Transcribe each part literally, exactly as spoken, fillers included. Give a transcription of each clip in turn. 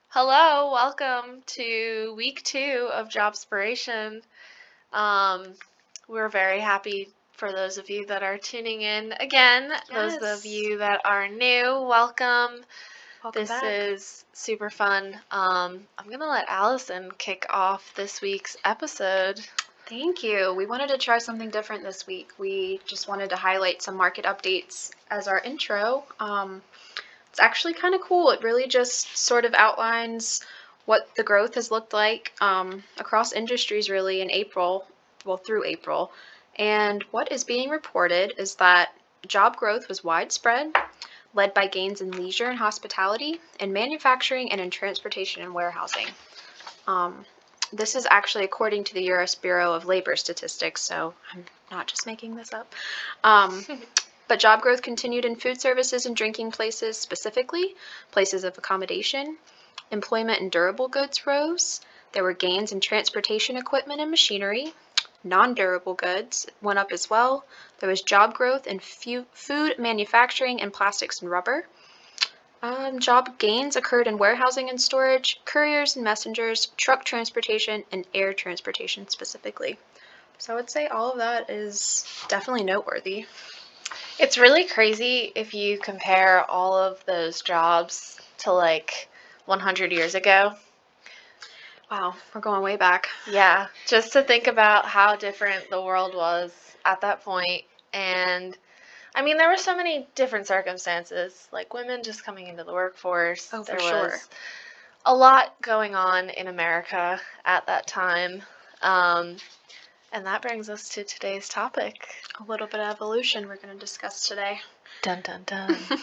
Hello, welcome to week two of Jobspiration. Um, we're very happy for those of you that are tuning in again. Those of Yes. you that are new, welcome. Welcome This back. is super fun. Um, I'm going to let Allison kick off this week's episode. Thank you. We wanted to try something different this week. We just wanted to highlight some market updates as our intro. Um, it's actually kind of cool. It really just sort of outlines what the growth has looked like um, across industries really in April, well, through April. And what is being reported is that job growth was widespread, led by gains in leisure and hospitality, in manufacturing, and in transportation and warehousing. Um, this is actually according to the U S Bureau of Labor Statistics, so I'm not just making this up. Um, but job growth continued in food services and drinking places specifically, places of accommodation. Employment in durable goods rose. There were gains in transportation equipment and machinery. Non-durable goods went up as well. There was job growth in fu- food manufacturing and plastics and rubber. Um, job gains occurred in warehousing and storage, couriers and messengers, truck transportation, and air transportation specifically. So I would say all of that is definitely noteworthy. It's really crazy if you compare all of those jobs to like one hundred years ago. Wow, we're going way back. Yeah, just to think about how different the world was at that point. And I mean, there were so many different circumstances, like women just coming into the workforce. Oh, for there sure. was a lot going on in America at that time. Um, and that brings us to today's topic. A little bit of evolution we're going to discuss today. Dun dun dun. But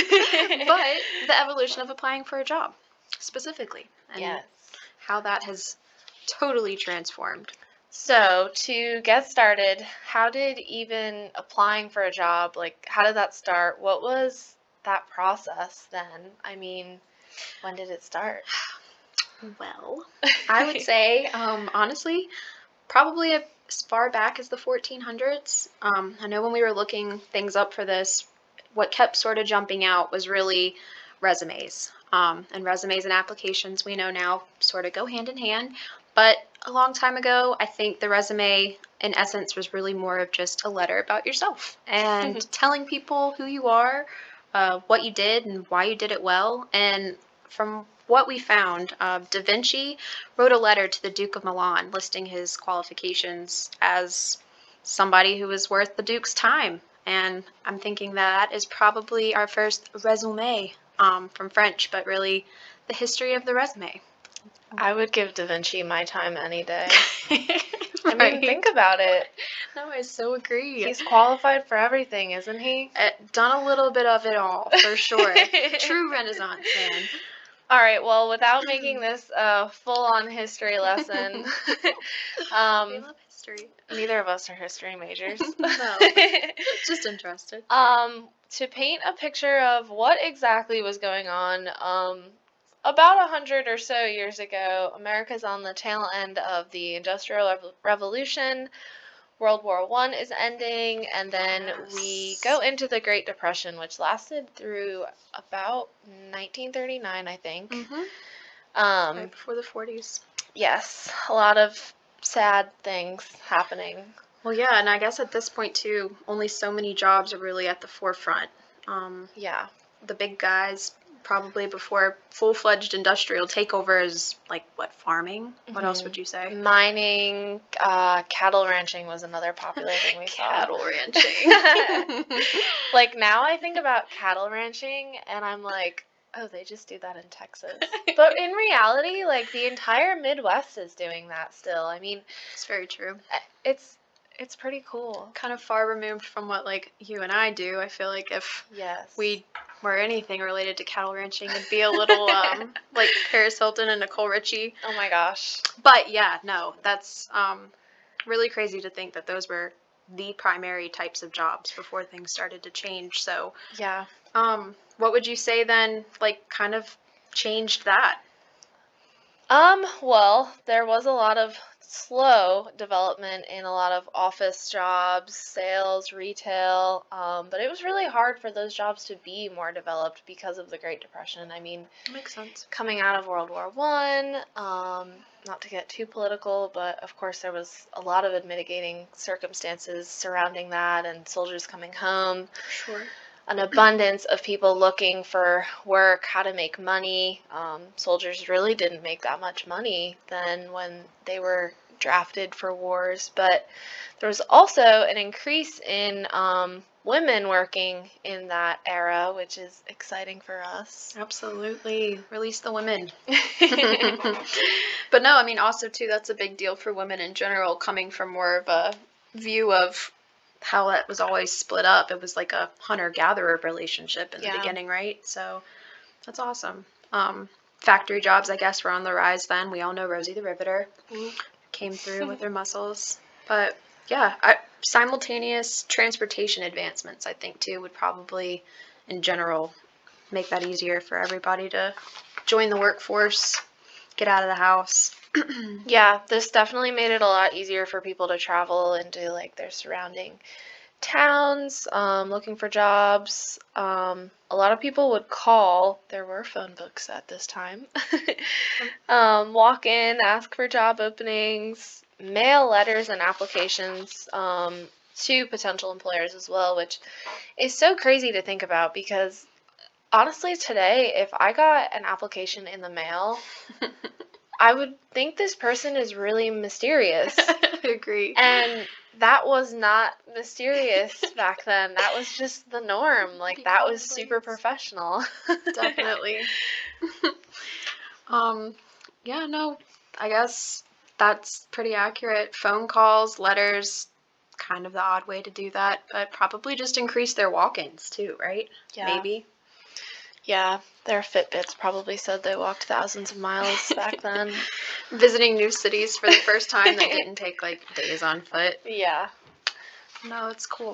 the evolution of applying for a job, specifically. And Yes. how that has totally transformed. So, to get started, how did even applying for a job, like, how did that start? What was that process then? I mean, when did it start? Well, I would say, um, honestly, probably as far back as the fourteen hundreds. Um, I know when we were looking things up for this, what kept sort of jumping out was really resumes. Um, and resumes and applications we know now sort of go hand in hand. But a long time ago, I think the resume, in essence, was really more of just a letter about yourself and telling people who you are, uh, what you did, and why you did it well. And from what we found, uh, Da Vinci wrote a letter to the Duke of Milan listing his qualifications as somebody who was worth the Duke's time. And I'm thinking that is probably our first resume um, from French, but really the history of the resume. I would give Da Vinci my time any day. Right. I mean, think about it. No, I so agree. He's qualified for everything, isn't he? Uh, done a little bit of it all, for sure. True Renaissance man. All right, well, without making this a full-on history lesson, um, We love history. neither of us are history majors. No, just interested. Um, to paint a picture of what exactly was going on, um, about a hundred or so years ago, America's on the tail end of the Industrial Rev- Revolution. World War One is ending, and then we Yes. go into the Great Depression, which lasted through about nineteen thirty-nine, I think. Mm-hmm. Um, Right before the forties. yes, a lot of sad things happening. Well, yeah, and I guess at this point too, only so many jobs are really at the forefront. Um, Yeah. the big guys, probably before full-fledged industrial takeover, is like what, farming? What else Mhm. would you say? Mining, uh, cattle ranching was another popular thing we saw. Cattle ranching. Like now I think about cattle ranching and I'm like, oh, they just do that in Texas. But in reality, like the entire Midwest is doing that still. I mean, It's very true. it's it's pretty cool. Kind of far removed from what like you and I do. I feel like if Yes. we were anything related to cattle ranching, it'd be a little um, like Paris Hilton and Nicole Richie. Oh my gosh. But yeah, no, that's um, really crazy to think that those were the primary types of jobs before things started to change. So, Yeah. um, what would you say then, like, kind of changed that? Um, well, there was a lot of slow development in a lot of office jobs, sales, retail, um, but it was really hard for those jobs to be more developed because of the Great Depression. I mean, Makes sense. coming out of World War One, um, not to get too political, but of course there was a lot of mitigating circumstances surrounding that, and soldiers coming home, Sure. an abundance of people looking for work, how to make money. Um, soldiers really didn't make that much money then when they were drafted for wars, but there was also an increase in um, women working in that era, which is exciting for us. Absolutely. Release the women. But no, I mean, also, too, that's a big deal for women in general, coming from more of a view of how that was always split up. It was like a hunter-gatherer relationship in the Yeah. beginning, right? So that's awesome. Um, factory jobs, I guess, were on the rise then. We all know Rosie the Riveter came through with her muscles. But yeah, I, simultaneous transportation advancements, I think, too, would probably, in general, make that easier for everybody to join the workforce, get out of the house. Yeah, this definitely made it a lot easier for people to travel into like their surrounding towns, um, looking for jobs. Um, a lot of people would call. There were phone books at this time. um, walk in, ask for job openings, mail letters and applications um, to potential employers as well, which is so crazy to think about because honestly, today, if I got an application in the mail, I would think this person is really mysterious. I agree. And that was not mysterious back then. That was just the norm. Like, that was super professional. Definitely. um, yeah, no, I guess that's pretty accurate. Phone calls, letters, kind of the odd way to do that, but probably just increase their walk-ins too, right? Yeah. Maybe. Yeah, their Fitbits probably said they walked thousands of miles back then. Visiting new cities for the first time that didn't take like days on foot. Yeah. No, it's cool.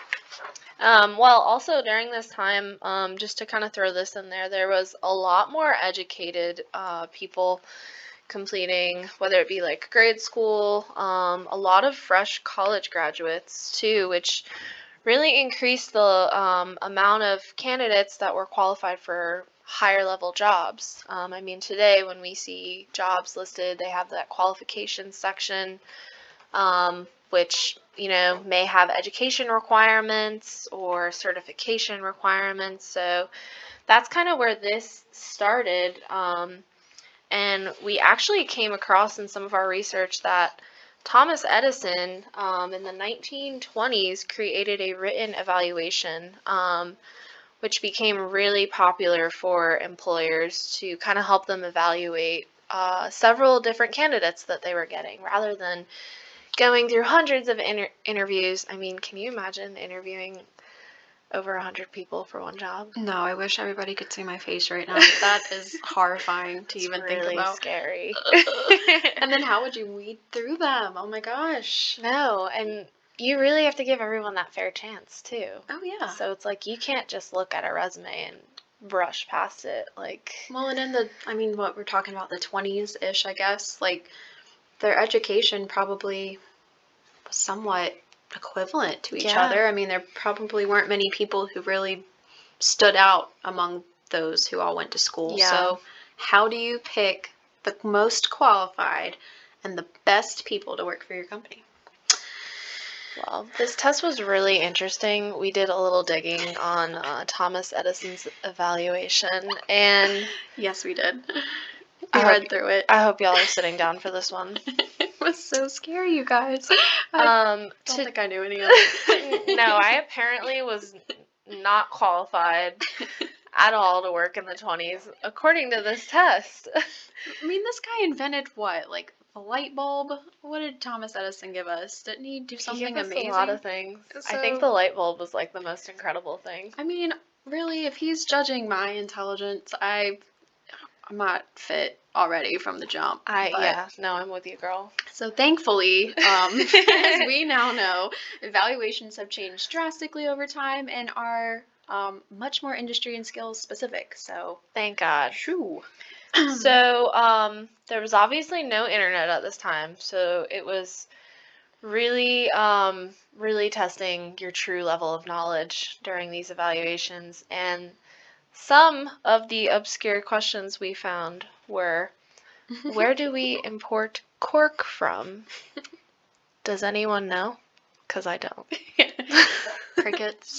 Um, well, also during this time, um, just to kind of throw this in there, there was a lot more educated uh, people completing, whether it be like grade school, um, a lot of fresh college graduates too, which really increased the um, amount of candidates that were qualified for higher level jobs. Um, I mean, today when we see jobs listed, they have that qualifications section, um, which, you know, may have education requirements or certification requirements. So that's kind of where this started. Um, and we actually came across in some of our research that Thomas Edison um, in the nineteen twenties created a written evaluation, um, which became really popular for employers to kind of help them evaluate uh, several different candidates that they were getting rather than going through hundreds of inter- interviews. I mean, can you imagine interviewing over a hundred people for one job? No, I wish everybody could see my face right now. That is horrifying to It's even really think about. scary. And then how would you weed through them? Oh my gosh. No, and you really have to give everyone that fair chance too. Oh yeah. So it's like you can't just look at a resume and brush past it. Like, Well, and in the, I mean, what we're talking about, the twenties-ish, I guess, like, their education probably was somewhat equivalent to each Yeah. other. I mean, there probably weren't many people who really stood out among those who all went to school. Yeah. So how do you pick the most qualified and the best people to work for your company? well, this test was really interesting. We did a little digging on uh, Thomas Edison's evaluation, and Yes, we did. We I read hope- through it. I hope y'all are sitting down for this one. It was so scary, you guys. I Um, don't to, think I knew any of it. no, I apparently was not qualified at all to work in the twenties, according to this test. I mean, this guy invented what? Like the light bulb? What did Thomas Edison give us? Didn't he do He something gave us amazing? a lot of things. I think So- the light bulb was like the most incredible thing. I mean, really, if he's judging my intelligence, I, I'm not fit already from the jump. I but- yeah, no, I'm with you, girl. So thankfully, um, as we now know, evaluations have changed drastically over time and are um, much more industry and skills specific. So, Thank God. shoo. So, um, there was obviously no internet at this time, so it was really, um, really testing your true level of knowledge during these evaluations. And some of the obscure questions we found were, where do we import cork from? Does anyone know? Because I don't. Crickets.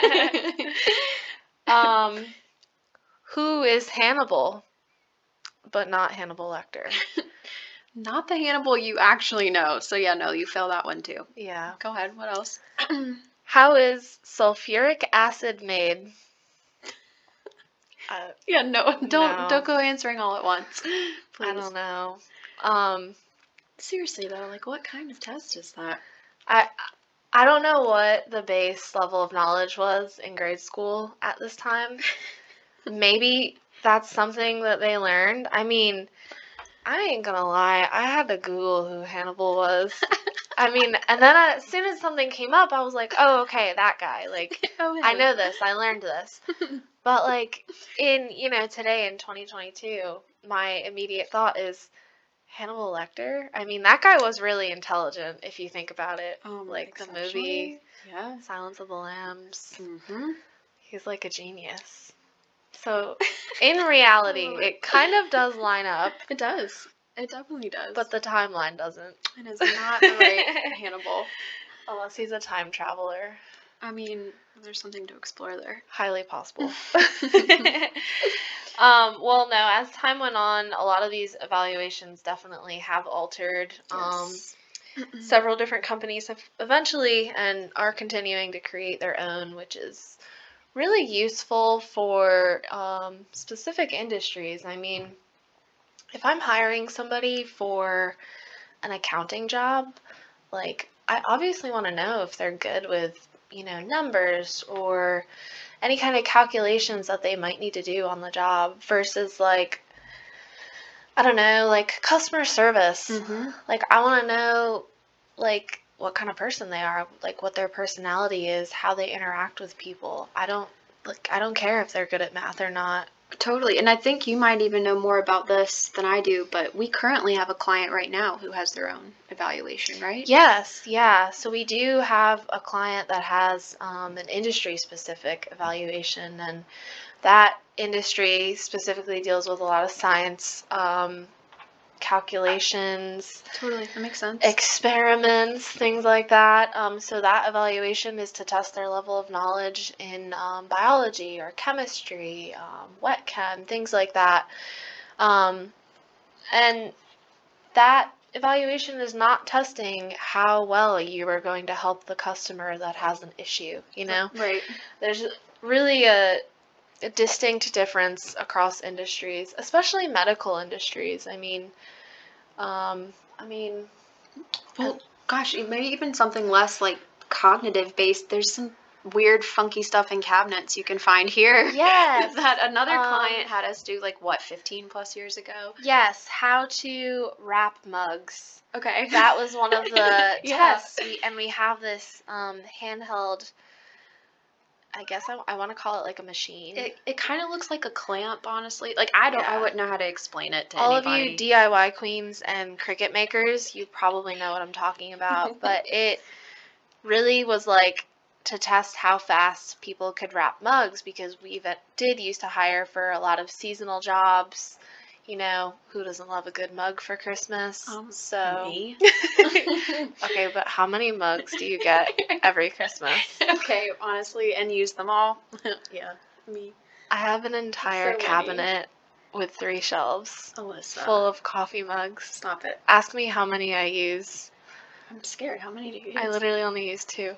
Um, who is Hannibal, but not Hannibal Lecter? Not the Hannibal you actually know. So yeah, no, you fail that one too. Yeah. Go ahead. What else? How is sulfuric acid made? Uh, Yeah, no, don't No. don't go answering all at once. Please. I don't know. Um, Seriously though, like what kind of test is that? I I don't know what the base level of knowledge was in grade school at this time. Maybe that's something that they learned. I mean, I ain't gonna lie, I had to Google who Hannibal was. I mean, and then I, as soon as something came up, I was like, oh, okay, that guy. Like, Oh, I him. know this, I learned this. But, like, in, you know, today in twenty twenty-two, my immediate thought is Hannibal Lecter. I mean, that guy was really intelligent if you think about it. Um, Like, the movie exceptionally, yeah. Silence of the Lambs. Mm-hmm. He's like a genius. So, in reality, love it. it kind of does line up, It does. It definitely does. but the timeline doesn't. it is not the right Hannibal. Unless he's a time traveler. I mean, there's something to explore there. Highly possible. um, well, no, as time went on, a lot of these evaluations definitely have altered. Um, Yes. several different companies have eventually and are continuing to create their own, which is really useful for um, specific industries. I mean, if I'm hiring somebody for an accounting job, like, I obviously want to know if they're good with, you know, numbers or any kind of calculations that they might need to do on the job versus, like, I don't know, like customer service. Mm-hmm. Like, I want to know, like, what kind of person they are, like what their personality is, how they interact with people. I don't, like, I don't care if they're good at math or not. Totally. And I think you might even know more about this than I do, but we currently have a client right now who has their own evaluation, right? Yes, yeah. So we do have a client that has um, an industry-specific evaluation, and that industry specifically deals with a lot of science, um, calculations, Totally. That makes sense. experiments, things like that. Um, so that evaluation is to test their level of knowledge in um, biology or chemistry, um, wet chem, things like that. Um, and that evaluation is not testing how well you are going to help the customer that has an issue, you know? Right. There's really a, a distinct difference across industries, especially medical industries. I mean, um, I mean, Well, gosh, it- maybe even something less like cognitive based. There's some weird, funky stuff in cabinets you can find here. Yes. that another Um, client had us do like what, fifteen plus years ago. yes, how to wrap mugs. Okay. That was one of the Yeah. tests. We, and we have this um, handheld, I guess I, I want to call it like a machine. It, it kind of looks like a clamp, honestly. Like I don't, I Yeah. wouldn't know how to explain it to All anybody. of you D I Y queens and Cricut makers, you probably know what I'm talking about. But it really was like to test how fast people could wrap mugs, because we even did used to hire for a lot of seasonal jobs. You know, who doesn't love a good mug for Christmas? Um, so Me. okay, but how many mugs do you get every Christmas? Okay, honestly, and use them all. Yeah, me. I have an entire So many. cabinet with three shelves Alyssa. full of coffee mugs. Stop it. Ask me how many I use. I'm scared. How many do you use? I literally only use two.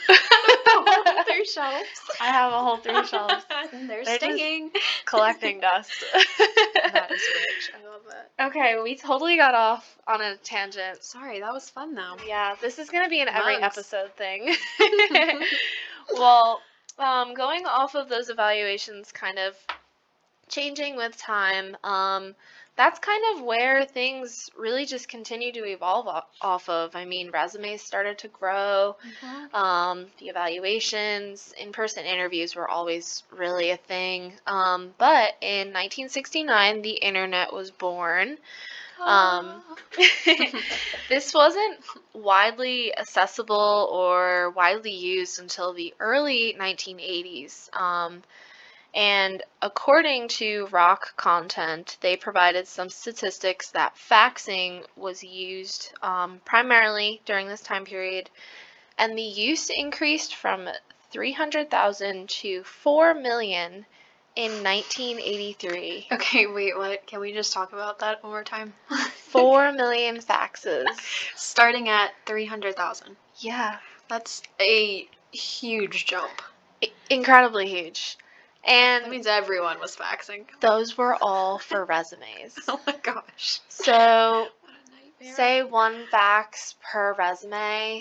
Oh. Three shelves. I have a whole three shelves And they're, They're just- stinging. collecting dust. That is rich. I love that. Okay, we totally got off on a tangent. Sorry, that was fun though. Yeah, this is gonna be an every Mugs. episode thing. Well, um, going off of those evaluations kind of changing with time. Um, that's kind of where things really just continue to evolve o- off of. I mean, resumes started to grow, Mhm. um, the evaluations, in-person interviews were always really a thing. Um, but in nineteen sixty-nine, the internet was born. Um, Ah. this wasn't widely accessible or widely used until the early nineteen eighties. Um, and according to Rock Content, they provided some statistics that faxing was used um, primarily during this time period, and the use increased from three hundred thousand to four million in nineteen eighty-three. Okay, wait, what? Can we just talk about that one more time? four million faxes. Starting at three hundred thousand. Yeah, That's a huge jump. i- incredibly huge. That And means everyone was faxing. those were all for resumes. Oh my gosh. So, What a nightmare. say one fax per resume,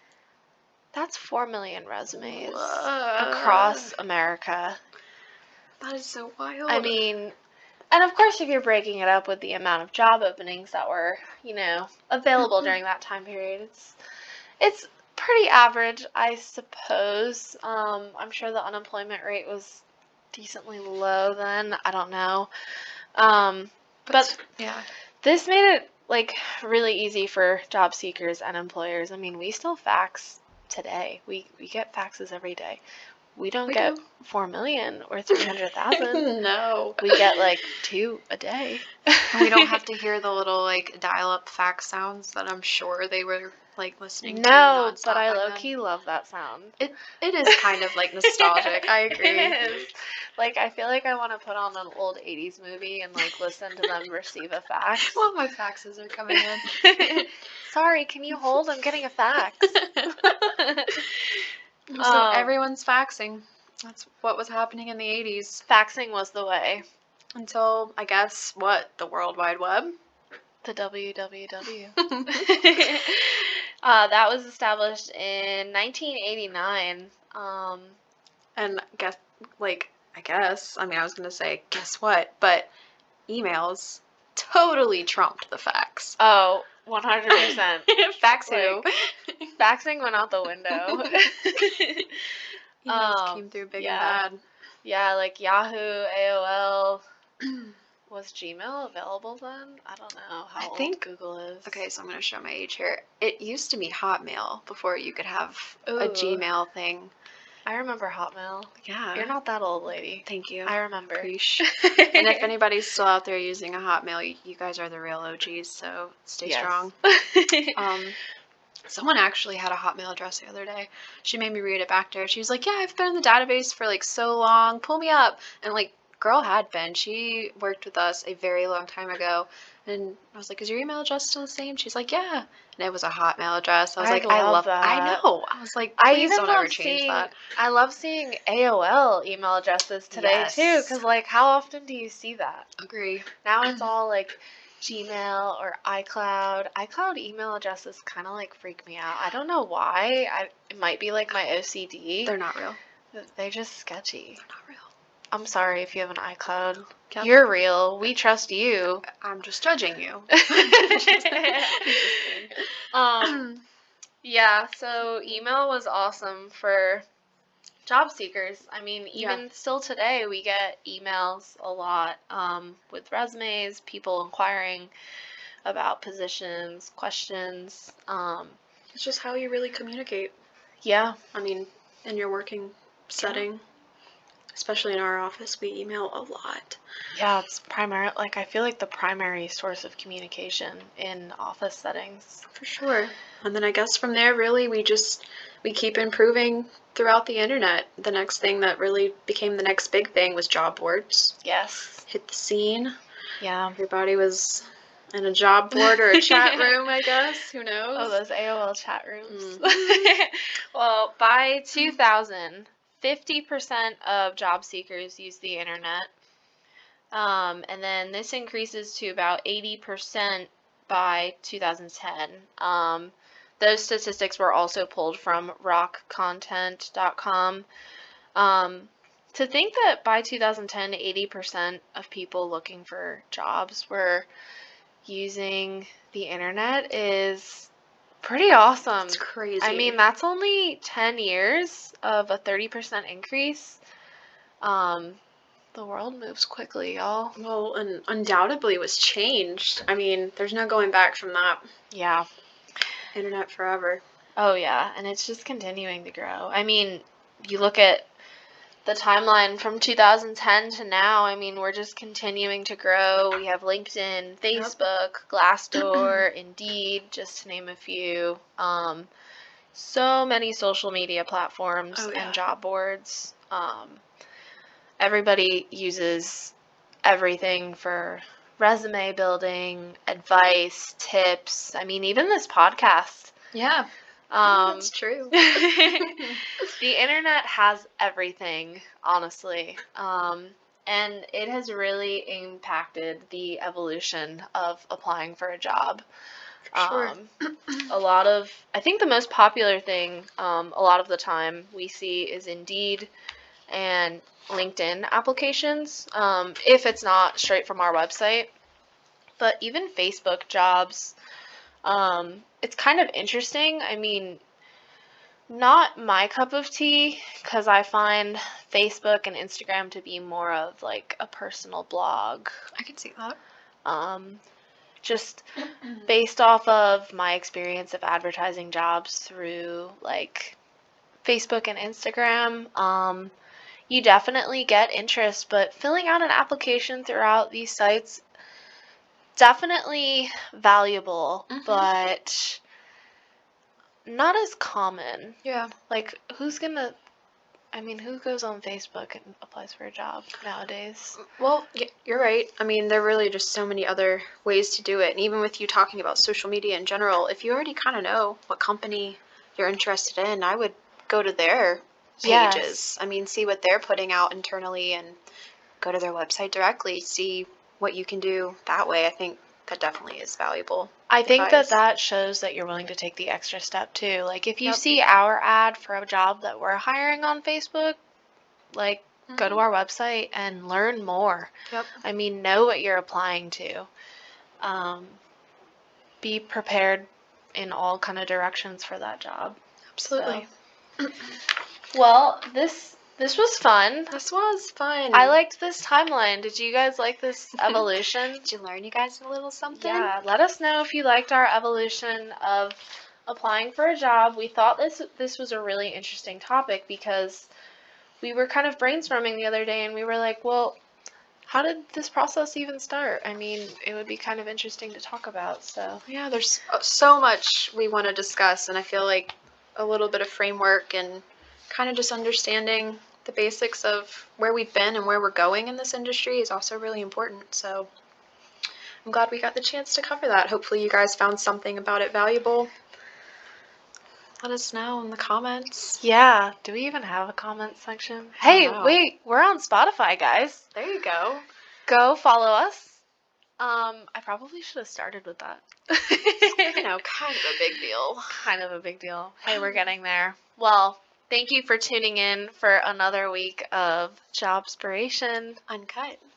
that's four million resumes Whoa. across America. That is so wild. I mean, and of course, if you're breaking it up with the amount of job openings that were, you know, available during that time period, it's it's pretty average, I suppose. Um, I'm sure the unemployment rate was decently low then. I don't know. Um, but yeah. this made it like really easy for job seekers and employers. I mean, we still fax today. We we get faxes every day. We don't We get do. four million or three hundred thousand. No. We get like two a day. And we don't have to hear the little like dial-up fax sounds that I'm sure they were like listening to. No, nonstop but I back low then. key love that sound. It it is kind of like nostalgic. I agree. It is. Like, I feel like I want to put on an old eighties movie and like listen to them receive a fax. Well, my faxes are coming in. Sorry, can you hold? I'm getting a fax. So Um, everyone's faxing. That's what was happening in the eighties Faxing was the way. until I guess what, the World Wide Web. The W W W. uh, that was established in nineteen eighty-nine. Um, And guess like I guess, I mean I was going to say guess what, but emails totally trumped the fax. oh, one hundred percent. Fax who? Like, faxing went out the window. Emails Um, came through big yeah. and Yeah, like Yahoo, A O L. bad. Was Gmail available then? I don't know how I old think- Google is. Okay, so I'm going to show my age here. It used to be Hotmail before you could have a Ooh. Gmail thing. I remember Hotmail. Yeah. You're not that old, lady. Thank you. I remember. Preach. And if anybody's still out there using a Hotmail, you, you guys are the real O Gs, so stay Yes. strong. Um, someone actually had a Hotmail address the other day. She made me read it back to her. She was like, "Yeah, I've been in the database for like so long. Pull me up." And like, girl had been. She worked with us a very long time ago. And I was like, "Is your email address still the same?" She's like, "Yeah." And it was a Hotmail address. I was I like, "I love love that. I know. I was like, I please even don't ever love change seeing that. I love seeing A O L email addresses today too, Yes. because like how often do you see that? Agree. Now it's all like Gmail or iCloud. iCloud email addresses kind of like freak me out. I don't know why. I it might be like my O C D. They're not real. but They're just sketchy. They're not real. I'm sorry if you have an iCloud. Yep. You're real. We trust you. I'm just judging you. um, yeah, so email was awesome for job seekers. I mean, Yeah. even still today, we get emails a lot um, with resumes, people inquiring about positions, questions. Um, It's just how you really communicate. yeah, I mean, in your working setting, especially in our office, we email a lot. yeah, it's primary. Like I feel like the primary source of communication in office settings. For sure. And then I guess from there, really, we just we keep improving throughout the internet. The next thing that really became the next big thing was job boards. Yes. Hit the scene. Yeah. Everybody was in a job board or a chat room, I guess. Who knows? Oh, those A O L chat rooms. Mm. Well, by two thousand, fifty percent of job seekers use the internet. Um, and then this increases to about eighty percent by two thousand ten. Um, those statistics were also pulled from rock content dot com. Um, To think that by two thousand ten, eighty percent of people looking for jobs were using the internet is pretty awesome. It's crazy. I mean, that's only ten years of a thirty percent increase. Um, the world moves quickly, y'all. Well, and undoubtedly was changed. I mean, there's no going back from that. Yeah. Internet forever. Oh, yeah. And it's just continuing to grow. I mean, you look at the timeline from two thousand ten to now, I mean, we're just continuing to grow. We have LinkedIn, Facebook, Glassdoor, Indeed, just to name a few. Um, so many social media platforms Oh, yeah. and job boards. Um, everybody uses everything for resume building, advice, tips. I mean, even this podcast. Yeah. Um, That's true. The internet has everything, honestly. Um, and it has really impacted the evolution of applying for a job. Sure. Um, a lot of, I think the most popular thing um, a lot of the time we see is Indeed and LinkedIn applications, um, if it's not straight from our website. But even Facebook jobs, um, it's kind of interesting. I mean, not my cup of tea, because I find Facebook and Instagram to be more of like a personal blog. I can see that. Um, just based off of my experience of advertising jobs through like Facebook and Instagram, um, you definitely get interest, but filling out an application throughout these sites definitely valuable, Mhm. but not as common. Yeah. Like, who's gonna, I mean, who goes on Facebook and applies for a job nowadays? Well, y- you're right. I mean, there are really just so many other ways to do it. And even with you talking about social media in general, if you already kind of know what company you're interested in, I would go to their Yes. pages. I mean, see what they're putting out internally and go to their website directly, see what you can do that way. I think that definitely is valuable. I think advice. that that shows that you're willing to take the extra step too. Like, if you Yep. see our ad for a job that we're hiring on Facebook, like, go to Mhm. our website and learn more. Yep. I mean, know what you're applying to. Um, be prepared in all kind of directions for that job. Absolutely. So. Well, this this was fun. This was fun. I liked this timeline. Did you guys like this evolution? Did you learn you guys a little something? Yeah, let us know if you liked our evolution of applying for a job. We thought this this was a really interesting topic because we were kind of brainstorming the other day and we were like, well, how did this process even start? I mean, it would be kind of interesting to talk about, so. Yeah, there's uh, so much we want to discuss, and I feel like a little bit of framework and kind of just understanding the basics of where we've been and where we're going in this industry is also really important. So I'm glad we got the chance to cover that. Hopefully you guys found something about it valuable. Let us know in the comments. Yeah, do we even have a comment section? I don't Hey, know. wait, we're on Spotify, guys. There you go. Go follow us. Um, I probably should have started with that. You know, kind of a big deal. Kind of a big deal. Hey, we're getting there. Well, thank you for tuning in for another week of Jobspiration. Uncut.